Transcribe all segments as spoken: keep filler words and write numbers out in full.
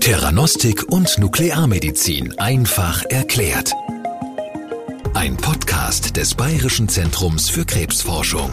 Theranostik und Nuklearmedizin einfach erklärt. Ein Podcast des Bayerischen Zentrums für Krebsforschung.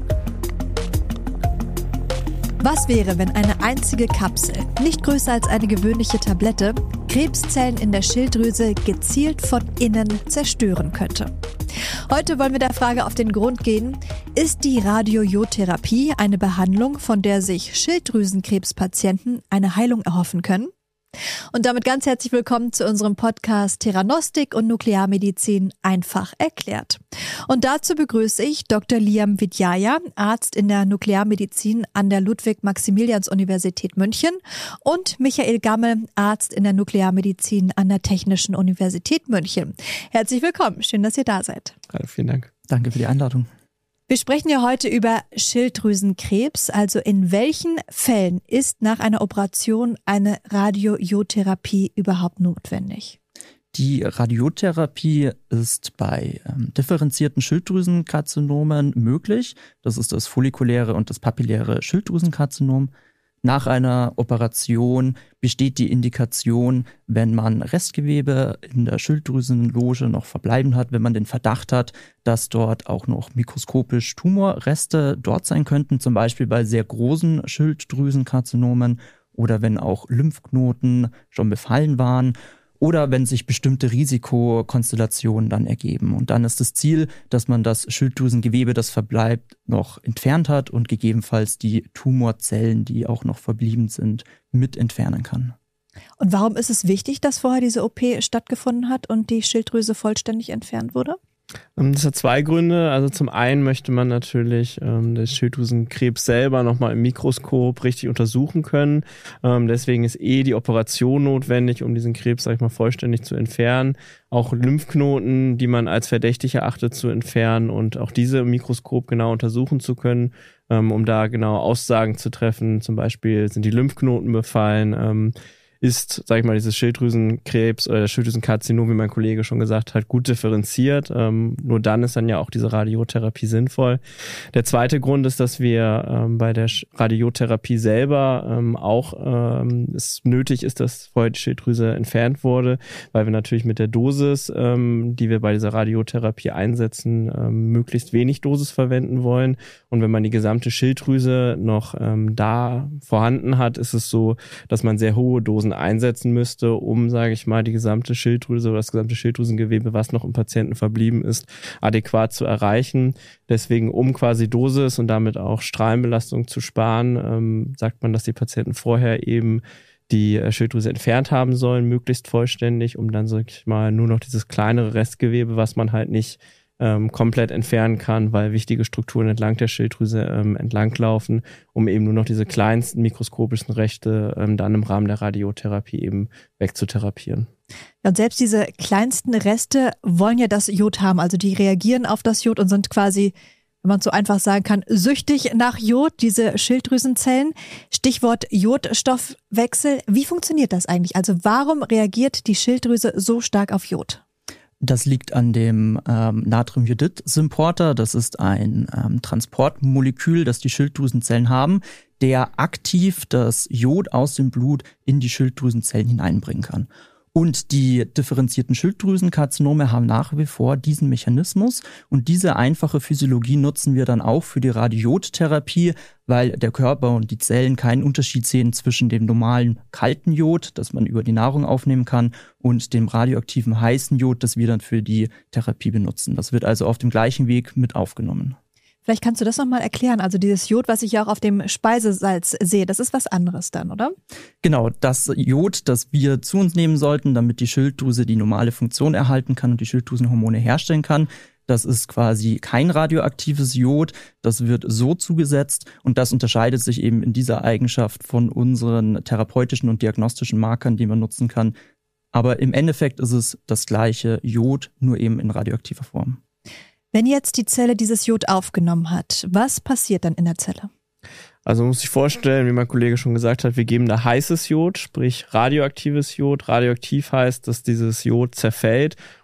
Was wäre, wenn eine einzige Kapsel, nicht größer als eine gewöhnliche Tablette, Krebszellen in der Schilddrüse gezielt von innen zerstören könnte? Heute wollen wir der Frage auf den Grund gehen: Ist die Radiojodtherapie eine Behandlung, von der sich Schilddrüsenkrebspatienten eine Heilung erhoffen können? Und damit ganz herzlich willkommen zu unserem Podcast Theranostik und Nuklearmedizin einfach erklärt. Und dazu begrüße ich Doktor Liam Widjaja, Arzt in der Nuklearmedizin an der Ludwig-Maximilians-Universität München, und Michael Gammel, Arzt in der Nuklearmedizin an der Technischen Universität München. Herzlich willkommen, schön, dass ihr da seid. Ja, vielen Dank. Danke für die Einladung. Wir sprechen ja heute über Schilddrüsenkrebs. Also in welchen Fällen ist nach einer Operation eine Radiojodtherapie überhaupt notwendig? Die Radiotherapie ist bei ähm, differenzierten Schilddrüsenkarzinomen möglich. Das ist das follikuläre und das papilläre Schilddrüsenkarzinom. Nach einer Operation besteht die Indikation, wenn man Restgewebe in der Schilddrüsenloge noch verbleiben hat, wenn man den Verdacht hat, dass dort auch noch mikroskopisch Tumorreste dort sein könnten, zum Beispiel bei sehr großen Schilddrüsenkarzinomen oder wenn auch Lymphknoten schon befallen waren. Oder wenn sich bestimmte Risikokonstellationen dann ergeben. Und dann ist das Ziel, dass man das Schilddrüsengewebe, das verbleibt, noch entfernt hat und gegebenenfalls die Tumorzellen, die auch noch verblieben sind, mit entfernen kann. Und warum ist es wichtig, dass vorher diese O P stattgefunden hat und die Schilddrüse vollständig entfernt wurde? Das hat zwei Gründe. Also zum einen möchte man natürlich ähm, den Schilddrüsenkrebs selber nochmal im Mikroskop richtig untersuchen können. Ähm, deswegen ist eh die Operation notwendig, um diesen Krebs, sag ich mal, vollständig zu entfernen. Auch Lymphknoten, die man als verdächtig erachtet, zu entfernen und auch diese im Mikroskop genau untersuchen zu können, ähm, um da genau Aussagen zu treffen. Zum Beispiel sind die Lymphknoten befallen, ähm, ist, sag ich mal, dieses Schilddrüsenkrebs oder das Schilddrüsenkarzinom, wie mein Kollege schon gesagt hat, gut differenziert. Ähm, nur dann ist dann ja auch diese Radiotherapie sinnvoll. Der zweite Grund ist, dass wir ähm, bei der Radiotherapie selber ähm, auch ähm, es nötig ist, dass vorher die Schilddrüse entfernt wurde, weil wir natürlich mit der Dosis, ähm, die wir bei dieser Radiotherapie einsetzen, ähm, möglichst wenig Dosis verwenden wollen. Und wenn man die gesamte Schilddrüse noch ähm, da vorhanden hat, ist es so, dass man sehr hohe Dosen einsetzen müsste, um, sage ich mal, die gesamte Schilddrüse oder das gesamte Schilddrüsengewebe, was noch im Patienten verblieben ist, adäquat zu erreichen. Deswegen, um quasi Dosis und damit auch Strahlenbelastung zu sparen, ähm, sagt man, dass die Patienten vorher eben die äh, Schilddrüse entfernt haben sollen, möglichst vollständig, um dann, sag ich mal, nur noch dieses kleinere Restgewebe, was man halt nicht Ähm, komplett entfernen kann, weil wichtige Strukturen entlang der Schilddrüse ähm, entlanglaufen, um eben nur noch diese kleinsten mikroskopischsten Rechte ähm, dann im Rahmen der Radiotherapie eben wegzutherapieren. Und selbst diese kleinsten Reste wollen ja das Jod haben, also die reagieren auf das Jod und sind quasi, wenn man so einfach sagen kann, süchtig nach Jod, diese Schilddrüsenzellen. Stichwort Jodstoffwechsel. Wie funktioniert das eigentlich? Also warum reagiert die Schilddrüse so stark auf Jod? Das liegt an dem ähm, Natriumjodid-Symporter. Das ist ein ähm, Transportmolekül, das die Schilddrüsenzellen haben, der aktiv das Jod aus dem Blut in die Schilddrüsenzellen hineinbringen kann. Und die differenzierten Schilddrüsenkarzinome haben nach wie vor diesen Mechanismus. Und diese einfache Physiologie nutzen wir dann auch für die Radiojodtherapie, weil der Körper und die Zellen keinen Unterschied sehen zwischen dem normalen kalten Jod, das man über die Nahrung aufnehmen kann, und dem radioaktiven heißen Jod, das wir dann für die Therapie benutzen. Das wird also auf dem gleichen Weg mit aufgenommen. Vielleicht kannst du das nochmal erklären. Also dieses Jod, was ich ja auch auf dem Speisesalz sehe, das ist was anderes dann, oder? Genau, das Jod, das wir zu uns nehmen sollten, damit die Schilddrüse die normale Funktion erhalten kann und die Schilddrüsenhormone herstellen kann. Das ist quasi kein radioaktives Jod, das wird so zugesetzt und das unterscheidet sich eben in dieser Eigenschaft von unseren therapeutischen und diagnostischen Markern, die man nutzen kann. Aber im Endeffekt ist es das gleiche Jod, nur eben in radioaktiver Form. Wenn jetzt die Zelle dieses Jod aufgenommen hat, was passiert dann in der Zelle? Also man muss sich vorstellen, wie mein Kollege schon gesagt hat, wir geben da heißes Jod, sprich radioaktives Jod. Radioaktiv heißt, dass dieses Jod zerfällt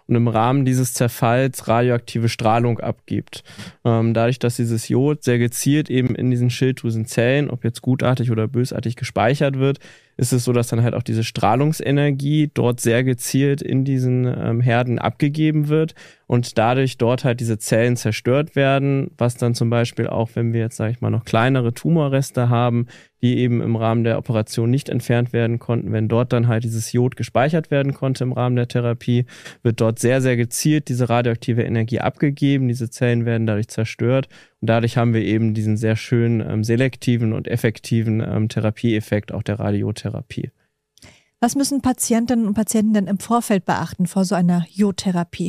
und im Rahmen dieses Zerfalls radioaktive Strahlung abgibt. Ähm, dadurch, dass dieses Jod sehr gezielt eben in diesen Schilddrüsenzellen, ob jetzt gutartig oder bösartig gespeichert wird, ist es so, dass dann halt auch diese Strahlungsenergie dort sehr gezielt in diesen ähm, Herden abgegeben wird und dadurch dort halt diese Zellen zerstört werden, was dann zum Beispiel auch, wenn wir jetzt, sage ich mal, noch kleinere Tumorreste haben, die eben im Rahmen der Operation nicht entfernt werden konnten, wenn dort dann halt dieses Jod gespeichert werden konnte im Rahmen der Therapie, wird dort sehr, sehr gezielt diese radioaktive Energie abgegeben, diese Zellen werden dadurch zerstört und dadurch haben wir eben diesen sehr schönen ähm, selektiven und effektiven ähm, Therapieeffekt auch der Radiotherapie. Was müssen Patientinnen und Patienten denn im Vorfeld beachten vor so einer Jodtherapie?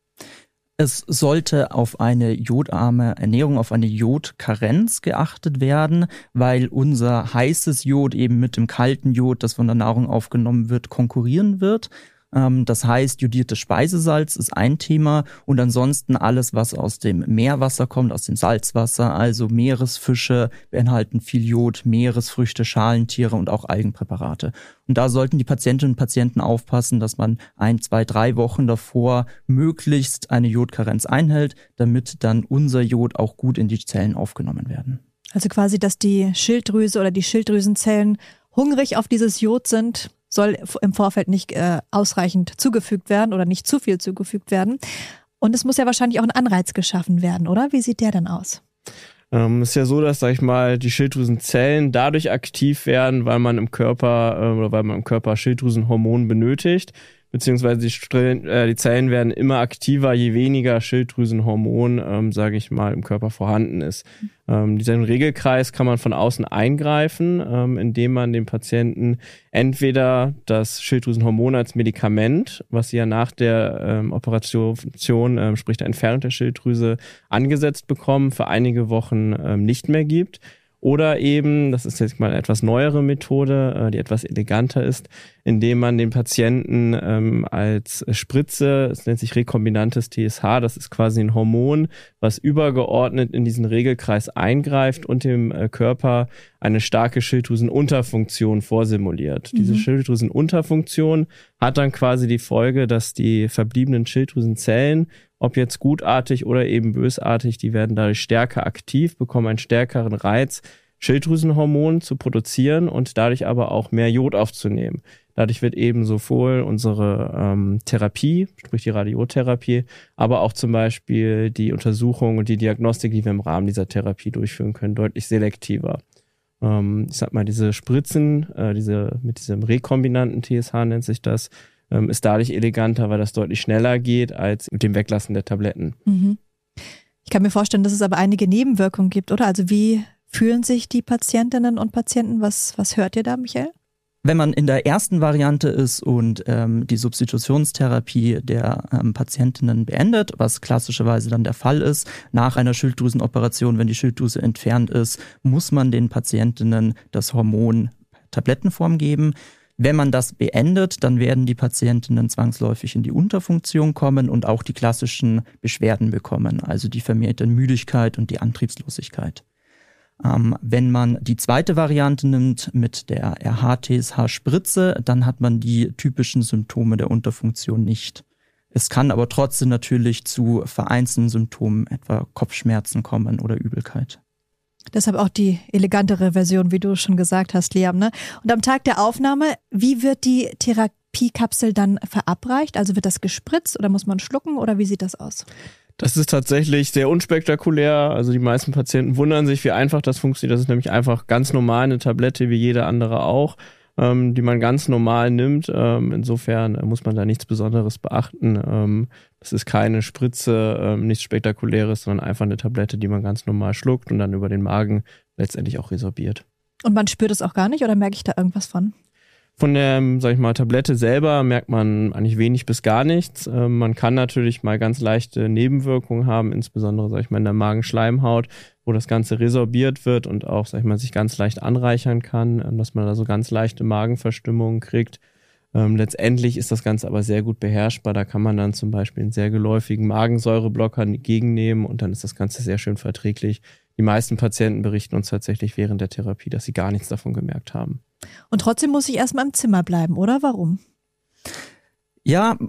Es sollte auf eine jodarme Ernährung, auf eine Jodkarenz geachtet werden, weil unser heißes Jod eben mit dem kalten Jod, das von der Nahrung aufgenommen wird, konkurrieren wird. Das heißt, jodiertes Speisesalz ist ein Thema und ansonsten alles, was aus dem Meerwasser kommt, aus dem Salzwasser, also Meeresfische beinhalten viel Jod, Meeresfrüchte, Schalentiere und auch Algenpräparate. Und da sollten die Patientinnen und Patienten aufpassen, dass man ein, zwei, drei Wochen davor möglichst eine Jodkarenz einhält, damit dann unser Jod auch gut in die Zellen aufgenommen werden. Also quasi, dass die Schilddrüse oder die Schilddrüsenzellen hungrig auf dieses Jod sind, soll im Vorfeld nicht äh, ausreichend zugefügt werden oder nicht zu viel zugefügt werden. Und es muss ja wahrscheinlich auch ein Anreiz geschaffen werden, oder? Wie sieht der denn aus? Ähm, ist ja so, dass, sag ich mal, die Schilddrüsenzellen dadurch aktiv werden, weil man im Körper äh, oder weil man im Körper Schilddrüsenhormon benötigt, beziehungsweise die, Str- äh, die Zellen werden immer aktiver, je weniger Schilddrüsenhormon, ähm, sage ich mal, im Körper vorhanden ist. Ähm, diesen Regelkreis kann man von außen eingreifen, ähm, indem man dem Patienten entweder das Schilddrüsenhormon als Medikament, was sie ja nach der ähm, Operation, ähm, sprich der Entfernung der Schilddrüse, angesetzt bekommen, für einige Wochen ähm, nicht mehr gibt. Oder eben, das ist jetzt mal eine etwas neuere Methode, die etwas eleganter ist, indem man den Patienten ähm, als Spritze, es nennt sich rekombinantes T S H, das ist quasi ein Hormon, was übergeordnet in diesen Regelkreis eingreift und dem äh, Körper eine starke Schilddrüsenunterfunktion vorsimuliert. Mhm. Diese Schilddrüsenunterfunktion hat dann quasi die Folge, dass die verbliebenen Schilddrüsenzellen, ob jetzt gutartig oder eben bösartig, die werden dadurch stärker aktiv, bekommen einen stärkeren Reiz, Schilddrüsenhormon zu produzieren und dadurch aber auch mehr Jod aufzunehmen. Dadurch wird eben sowohl unsere ähm, Therapie, sprich die Radiotherapie, aber auch zum Beispiel die Untersuchung und die Diagnostik, die wir im Rahmen dieser Therapie durchführen können, deutlich selektiver. Ähm, ich sag mal, diese Spritzen, äh, diese mit diesem rekombinanten T S H nennt sich das, ähm, ist dadurch eleganter, weil das deutlich schneller geht als mit dem Weglassen der Tabletten. Mhm. Ich kann mir vorstellen, dass es aber einige Nebenwirkungen gibt, oder? Also wie fühlen sich die Patientinnen und Patienten? Was, was hört ihr da, Michael? Wenn man in der ersten Variante ist und ähm, die Substitutionstherapie der ähm, Patientinnen beendet, was klassischerweise dann der Fall ist, nach einer Schilddrüsenoperation, wenn die Schilddrüse entfernt ist, muss man den Patientinnen das Hormon Tablettenform geben. Wenn man das beendet, dann werden die Patientinnen zwangsläufig in die Unterfunktion kommen und auch die klassischen Beschwerden bekommen, also die vermehrte Müdigkeit und die Antriebslosigkeit. Ähm, wenn man die zweite Variante nimmt mit der R H-T S H-Spritze, dann hat man die typischen Symptome der Unterfunktion nicht. Es kann aber trotzdem natürlich zu vereinzelten Symptomen, etwa Kopfschmerzen kommen oder Übelkeit. Deshalb auch die elegantere Version, wie du schon gesagt hast, Liam, ne? Und am Tag der Aufnahme, wie wird die Therapiekapsel dann verabreicht? Also wird das gespritzt oder muss man schlucken oder wie sieht das aus? Das ist tatsächlich sehr unspektakulär. Also die meisten Patienten wundern sich, wie einfach das funktioniert. Das ist nämlich einfach ganz normal eine Tablette, wie jede andere auch, ähm, die man ganz normal nimmt. Ähm, insofern muss man da nichts Besonderes beachten. Ähm, das ist keine Spritze, ähm, nichts Spektakuläres, sondern einfach eine Tablette, die man ganz normal schluckt und dann über den Magen letztendlich auch resorbiert. Und man spürt es auch gar nicht oder merke ich da irgendwas von? Von der, sag ich mal, Tablette selber merkt man eigentlich wenig bis gar nichts. Ähm, man kann natürlich mal ganz leichte Nebenwirkungen haben, insbesondere, sag ich mal, in der Magenschleimhaut, wo das Ganze resorbiert wird und auch, sag ich mal, sich ganz leicht anreichern kann, ähm, dass man da so ganz leichte Magenverstimmungen kriegt. Ähm, letztendlich ist das Ganze aber sehr gut beherrschbar. Da kann man dann zum Beispiel einen sehr geläufigen Magensäureblocker entgegennehmen und dann ist das Ganze sehr schön verträglich. Die meisten Patienten berichten uns tatsächlich während der Therapie, dass sie gar nichts davon gemerkt haben. Und trotzdem muss ich erstmal im Zimmer bleiben, oder? Warum? Ja,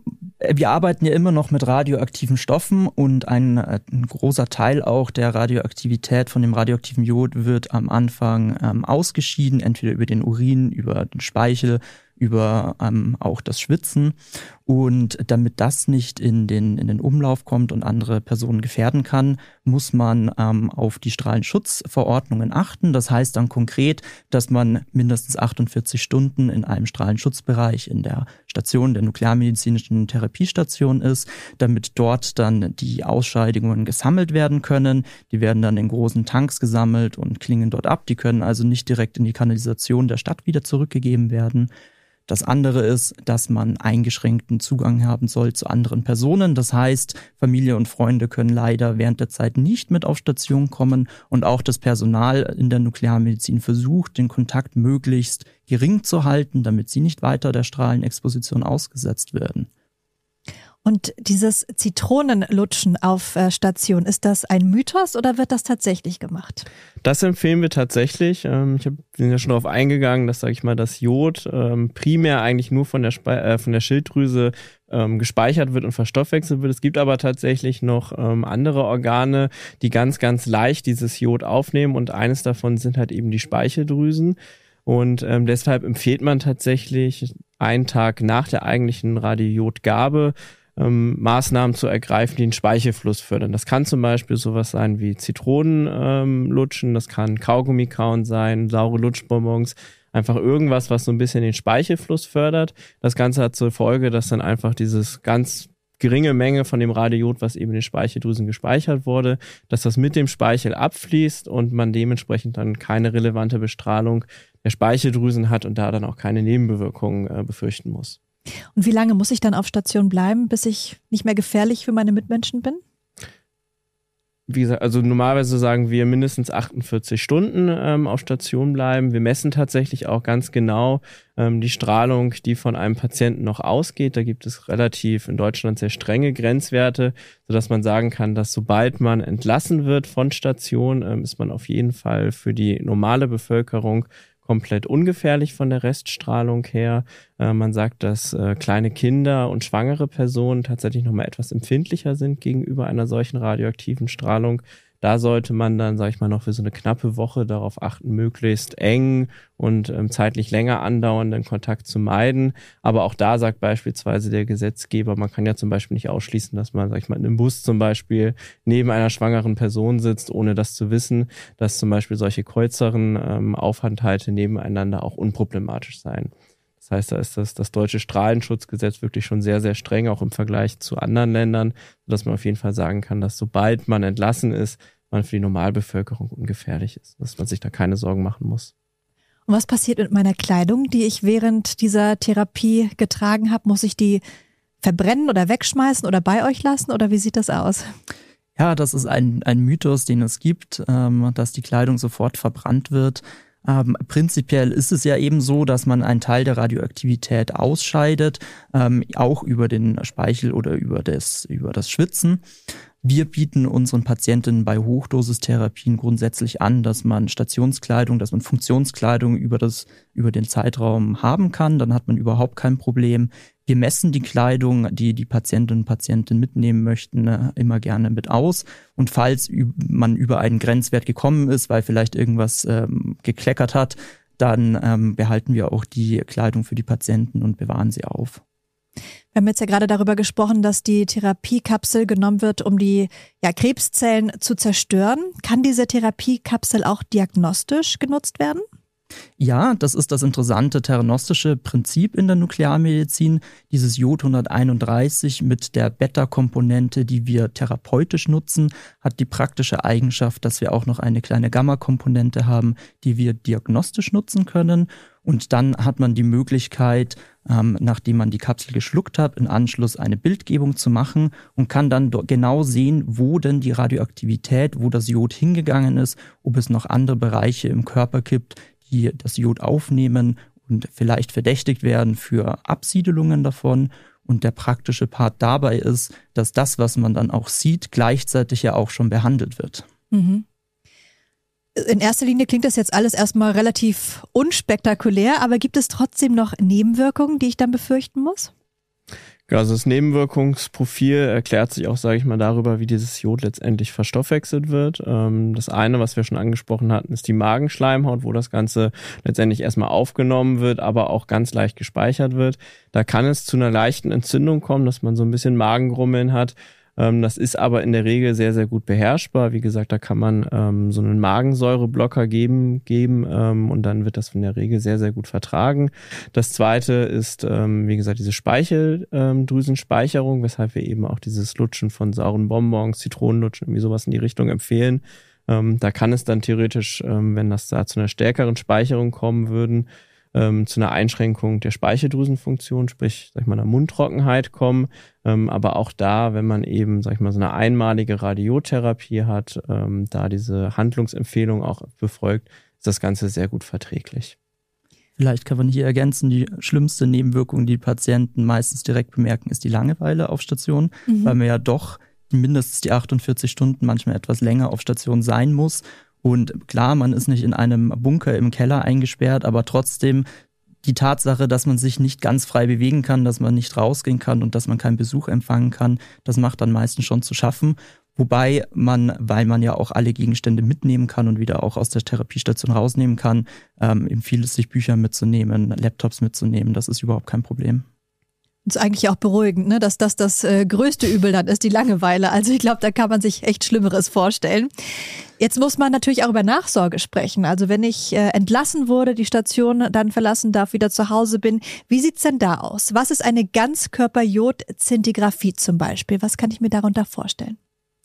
Wir arbeiten ja immer noch mit radioaktiven Stoffen und ein, ein großer Teil auch der Radioaktivität von dem radioaktiven Jod wird am Anfang ähm, ausgeschieden, entweder über den Urin, über den Speichel, über ähm, auch das Schwitzen. Und damit das nicht in den, in den Umlauf kommt und andere Personen gefährden kann, muss man ähm, auf die Strahlenschutzverordnungen achten. Das heißt dann konkret, dass man mindestens achtundvierzig Stunden in einem Strahlenschutzbereich in der Station, der nuklearmedizinischen Therapiestation ist, damit dort dann die Ausscheidungen gesammelt werden können. Die werden dann in großen Tanks gesammelt und klingen dort ab. Die können also nicht direkt in die Kanalisation der Stadt wieder zurückgegeben werden. Das andere ist, dass man eingeschränkten Zugang haben soll zu anderen Personen. Das heißt, Familie und Freunde können leider während der Zeit nicht mit auf Station kommen und auch das Personal in der Nuklearmedizin versucht, den Kontakt möglichst gering zu halten, damit sie nicht weiter der Strahlenexposition ausgesetzt werden. Und dieses Zitronenlutschen auf äh, Station, ist das ein Mythos oder wird das tatsächlich gemacht? Das empfehlen wir tatsächlich. Ähm, ich hab, bin ja schon darauf eingegangen, dass, sage ich mal, das Jod ähm, primär eigentlich nur von der, Spe- äh, von der Schilddrüse ähm, gespeichert wird und verstoffwechselt wird. Es gibt aber tatsächlich noch ähm, andere Organe, die ganz, ganz leicht dieses Jod aufnehmen und eines davon sind halt eben die Speicheldrüsen. Und ähm, deshalb empfiehlt man tatsächlich einen Tag nach der eigentlichen Radiojodgabe Ähm, Maßnahmen zu ergreifen, die den Speichelfluss fördern. Das kann zum Beispiel sowas sein wie Zitronen ähm, lutschen, das kann Kaugummi kauen sein, saure Lutschbonbons, einfach irgendwas, was so ein bisschen den Speichelfluss fördert. Das Ganze hat zur Folge, dass dann einfach dieses ganz geringe Menge von dem Radiojod, was eben in den Speicheldrüsen gespeichert wurde, dass das mit dem Speichel abfließt und man dementsprechend dann keine relevante Bestrahlung der Speicheldrüsen hat und da dann auch keine Nebenwirkungen äh, befürchten muss. Und wie lange muss ich dann auf Station bleiben, bis ich nicht mehr gefährlich für meine Mitmenschen bin? Wie gesagt, also normalerweise sagen wir mindestens achtundvierzig Stunden ähm, auf Station bleiben. Wir messen tatsächlich auch ganz genau ähm, die Strahlung, die von einem Patienten noch ausgeht. Da gibt es relativ in Deutschland sehr strenge Grenzwerte, sodass man sagen kann, dass sobald man entlassen wird von Station, ähm, ist man auf jeden Fall für die normale Bevölkerung komplett ungefährlich von der Reststrahlung her. Äh, man sagt, dass äh, kleine Kinder und schwangere Personen tatsächlich nochmal etwas empfindlicher sind gegenüber einer solchen radioaktiven Strahlung. Da sollte man dann, sage ich mal, noch für so eine knappe Woche darauf achten, möglichst eng und ähm, zeitlich länger andauernden Kontakt zu meiden. Aber auch da sagt beispielsweise der Gesetzgeber, man kann ja zum Beispiel nicht ausschließen, dass man, sag ich mal, in einem Bus zum Beispiel neben einer schwangeren Person sitzt, ohne das zu wissen, dass zum Beispiel solche kürzeren ähm, Aufenthalte nebeneinander auch unproblematisch seien. Das heißt, da ist das, das deutsche Strahlenschutzgesetz wirklich schon sehr, sehr streng, auch im Vergleich zu anderen Ländern, sodass man auf jeden Fall sagen kann, dass sobald man entlassen ist, man für die Normalbevölkerung ungefährlich ist, dass man sich da keine Sorgen machen muss. Und was passiert mit meiner Kleidung, die ich während dieser Therapie getragen habe? Muss ich die verbrennen oder wegschmeißen oder bei euch lassen oder wie sieht das aus? Ja, das ist ein, ein Mythos, den es gibt, ähm, dass die Kleidung sofort verbrannt wird. Ähm, prinzipiell ist es ja eben so, dass man einen Teil der Radioaktivität ausscheidet, ähm, auch über den Speichel oder über das, über das Schwitzen. Wir bieten unseren Patientinnen bei Hochdosistherapien grundsätzlich an, dass man Stationskleidung, dass man Funktionskleidung über das, über den Zeitraum haben kann. Dann hat man überhaupt kein Problem. Wir messen die Kleidung, die die Patientinnen und Patienten mitnehmen möchten, immer gerne mit aus. Und falls man über einen Grenzwert gekommen ist, weil vielleicht irgendwas ähm, gekleckert hat, dann ähm, behalten wir auch die Kleidung für die Patienten und bewahren sie auf. Wir haben jetzt ja gerade darüber gesprochen, dass die Therapiekapsel genommen wird, um die ja, Krebszellen zu zerstören. Kann diese Therapiekapsel auch diagnostisch genutzt werden? Ja, das ist das interessante theranostische Prinzip in der Nuklearmedizin. Dieses Jod hunderteinunddreißig mit der Beta-Komponente, die wir therapeutisch nutzen, hat die praktische Eigenschaft, dass wir auch noch eine kleine Gamma-Komponente haben, die wir diagnostisch nutzen können. Und dann hat man die Möglichkeit, ähm, nachdem man die Kapsel geschluckt hat, im Anschluss eine Bildgebung zu machen und kann dann genau sehen, wo denn die Radioaktivität, wo das Jod hingegangen ist, ob es noch andere Bereiche im Körper gibt, die das Jod aufnehmen und vielleicht verdächtigt werden für Absiedelungen davon. Und der praktische Part dabei ist, dass das, was man dann auch sieht, gleichzeitig ja auch schon behandelt wird. Mhm. In erster Linie klingt das jetzt alles erstmal relativ unspektakulär, aber gibt es trotzdem noch Nebenwirkungen, die ich dann befürchten muss? Also das Nebenwirkungsprofil erklärt sich auch, sage ich mal, darüber, wie dieses Jod letztendlich verstoffwechselt wird. Das eine, was wir schon angesprochen hatten, ist die Magenschleimhaut, wo das Ganze letztendlich erstmal aufgenommen wird, aber auch ganz leicht gespeichert wird. Da kann es zu einer leichten Entzündung kommen, dass man so ein bisschen Magengrummeln hat. Das ist aber in der Regel sehr, sehr gut beherrschbar. Wie gesagt, da kann man ähm, so einen Magensäureblocker geben, geben ähm, und dann wird das in der Regel sehr, sehr gut vertragen. Das zweite ist, ähm, wie gesagt, diese Speicheldrüsenspeicherung, weshalb wir eben auch dieses Lutschen von sauren Bonbons, Zitronenlutschen, irgendwie sowas in die Richtung empfehlen. Ähm, da kann es dann theoretisch, ähm, wenn das da zu einer stärkeren Speicherung kommen würden, Ähm, zu einer Einschränkung der Speicheldrüsenfunktion, sprich, sag ich mal, einer Mundtrockenheit kommen. Ähm, aber auch da, wenn man eben, sag ich mal, so eine einmalige Radiotherapie hat, ähm, da diese Handlungsempfehlung auch befolgt, ist das Ganze sehr gut verträglich. Vielleicht kann man hier ergänzen, die schlimmste Nebenwirkung, die Patienten meistens direkt bemerken, ist die Langeweile auf Station, mhm. weil man ja doch mindestens die achtundvierzig Stunden, manchmal etwas länger auf Station sein muss. Und klar, man ist nicht in einem Bunker im Keller eingesperrt, aber trotzdem die Tatsache, dass man sich nicht ganz frei bewegen kann, dass man nicht rausgehen kann und dass man keinen Besuch empfangen kann, das macht dann meistens schon zu schaffen. Wobei man, weil man ja auch alle Gegenstände mitnehmen kann und wieder auch aus der Therapiestation rausnehmen kann, ähm, empfiehlt es sich, Bücher mitzunehmen, Laptops mitzunehmen. Das ist überhaupt kein Problem. Das ist eigentlich auch beruhigend, ne? Dass das das äh, größte Übel dann ist, die Langeweile. Also ich glaube, da kann man sich echt Schlimmeres vorstellen. Jetzt muss man natürlich auch über Nachsorge sprechen. Also wenn ich äh, entlassen wurde, die Station dann verlassen darf, wieder zu Hause bin, wie sieht's denn da aus? Was ist eine Ganzkörper-Jod-Zintigraphie zum Beispiel? Was kann ich mir darunter vorstellen?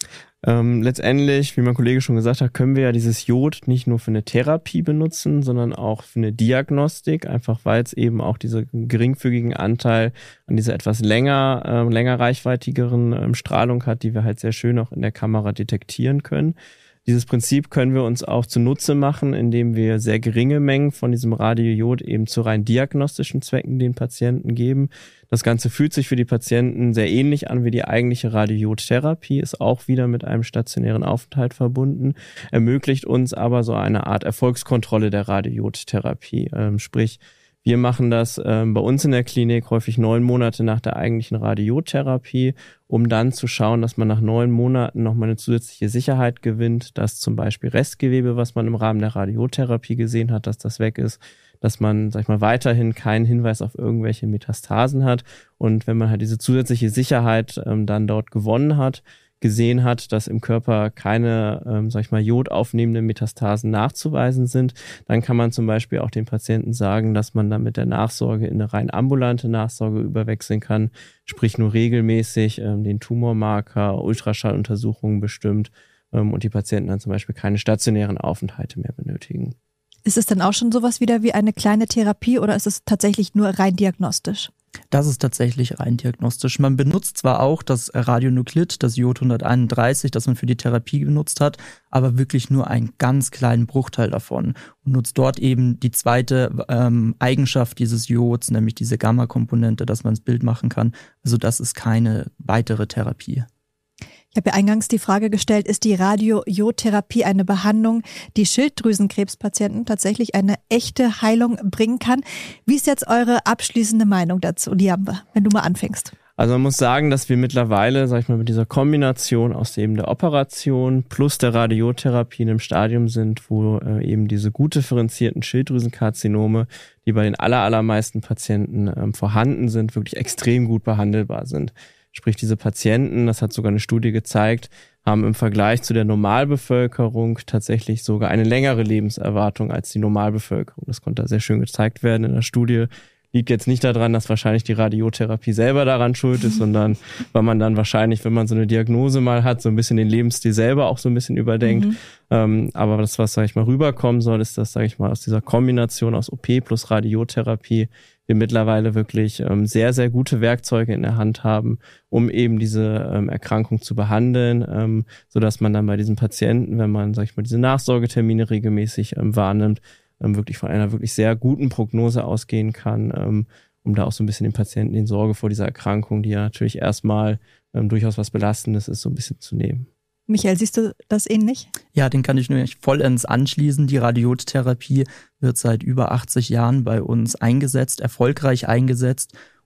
Ähm, letztendlich, wie mein Kollege schon gesagt hat, können wir ja dieses Jod nicht nur für eine Therapie benutzen, sondern auch für eine Diagnostik, einfach weil es eben auch diesen geringfügigen Anteil an dieser etwas länger, äh, länger reichweitigeren ähm, Strahlung hat, die wir halt sehr schön auch in der Kamera detektieren können. Dieses Prinzip können wir uns auch zunutze machen, indem wir sehr geringe Mengen von diesem Radiojod eben zu rein diagnostischen Zwecken den Patienten geben. Das Ganze fühlt sich für die Patienten sehr ähnlich an wie die eigentliche Radiojodtherapie, ist auch wieder mit einem stationären Aufenthalt verbunden, ermöglicht uns aber so eine Art Erfolgskontrolle der Radiojodtherapie. Ähm, sprich, wir machen das ähm, bei uns in der Klinik häufig neun Monate nach der eigentlichen Radiojodtherapie, um dann zu schauen, dass man nach neun Monaten nochmal eine zusätzliche Sicherheit gewinnt, dass zum Beispiel Restgewebe, was man im Rahmen der Radiojodtherapie gesehen hat, dass das weg ist, dass man, sag ich mal, weiterhin keinen Hinweis auf irgendwelche Metastasen hat. Und wenn man halt diese zusätzliche Sicherheit ähm, dann dort gewonnen hat, gesehen hat, dass im Körper keine, ähm, sag ich mal, jodaufnehmenden Metastasen nachzuweisen sind, dann kann man zum Beispiel auch den Patienten sagen, dass man dann mit der Nachsorge in eine rein ambulante Nachsorge überwechseln kann, sprich nur regelmäßig ähm, den Tumormarker, Ultraschalluntersuchungen bestimmt ähm, und die Patienten dann zum Beispiel keine stationären Aufenthalte mehr benötigen. Ist es dann auch schon sowas wieder wie eine kleine Therapie oder ist es tatsächlich nur rein diagnostisch? Das ist tatsächlich rein diagnostisch. Man benutzt zwar auch das Radionuklid, das Jod hunderteinunddreißig, das man für die Therapie benutzt hat, aber wirklich nur einen ganz kleinen Bruchteil davon und nutzt dort eben die zweite ähm, Eigenschaft dieses Jods, nämlich diese Gamma-Komponente, dass man das Bild machen kann. Also das ist keine weitere Therapie. Ich habe ja eingangs die Frage gestellt, ist die Radiojodtherapie eine Behandlung, die Schilddrüsenkrebspatienten tatsächlich eine echte Heilung bringen kann? Wie ist jetzt eure abschließende Meinung dazu, Liambe, wenn du mal anfängst? Also man muss sagen, dass wir mittlerweile, sag ich mal, mit dieser Kombination aus eben der Operation plus der Radiotherapie in einem Stadium sind, wo äh, eben diese gut differenzierten Schilddrüsenkarzinome, die bei den aller, allermeisten Patienten ähm, vorhanden sind, wirklich extrem gut behandelbar sind. Sprich, diese Patienten, das hat sogar eine Studie gezeigt, haben im Vergleich zu der Normalbevölkerung tatsächlich sogar eine längere Lebenserwartung als die Normalbevölkerung. Das konnte da sehr schön gezeigt werden in der Studie. Liegt jetzt nicht daran, dass wahrscheinlich die Radiotherapie selber daran schuld ist, sondern weil man dann wahrscheinlich, wenn man so eine Diagnose mal hat, so ein bisschen den Lebensstil selber auch so ein bisschen überdenkt. Mhm. Ähm, aber das, was, sag ich mal, rüberkommen soll, ist, dass, sag ich mal, aus dieser Kombination aus O P plus Radiotherapie wir mittlerweile wirklich ähm, sehr, sehr gute Werkzeuge in der Hand haben, um eben diese ähm, Erkrankung zu behandeln, ähm, sodass man dann bei diesen Patienten, wenn man, sag ich mal, diese Nachsorgetermine regelmäßig ähm, wahrnimmt, ähm, wirklich von einer wirklich sehr guten Prognose ausgehen kann, ähm, um da auch so ein bisschen den Patienten die Sorge vor dieser Erkrankung, die ja natürlich erstmal ähm, durchaus was Belastendes ist, so ein bisschen zu nehmen. Michael, siehst du das ähnlich? Ja, den kann ich nur vollends anschließen. Die Radiotherapie wird seit über achtzig Jahren bei uns eingesetzt, erfolgreich eingesetzt.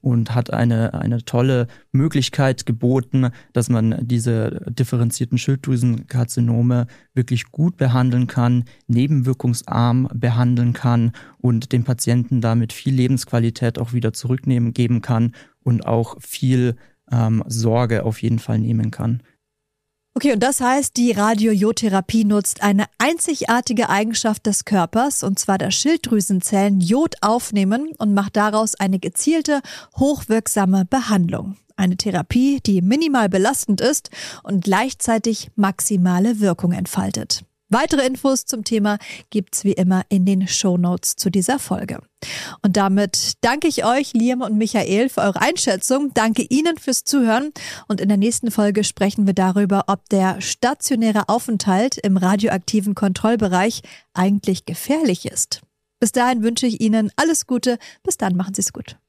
und hat eine, eine tolle Möglichkeit geboten, dass man diese differenzierten Schilddrüsenkarzinome wirklich gut behandeln kann, nebenwirkungsarm behandeln kann und dem Patienten damit viel Lebensqualität auch wieder zurücknehmen geben kann und auch viel ähm, Sorge auf jeden Fall nehmen kann. Okay, und das heißt, die Radiojodtherapie nutzt eine einzigartige Eigenschaft des Körpers, und zwar, dass Schilddrüsenzellen Jod aufnehmen und macht daraus eine gezielte, hochwirksame Behandlung. Eine Therapie, die minimal belastend ist und gleichzeitig maximale Wirkung entfaltet. Weitere Infos zum Thema gibt's wie immer in den Shownotes zu dieser Folge. Und damit danke ich euch, Liam und Michael, für eure Einschätzung. Danke Ihnen fürs Zuhören. Und in der nächsten Folge sprechen wir darüber, ob der stationäre Aufenthalt im radioaktiven Kontrollbereich eigentlich gefährlich ist. Bis dahin wünsche ich Ihnen alles Gute. Bis dann, machen Sie es gut.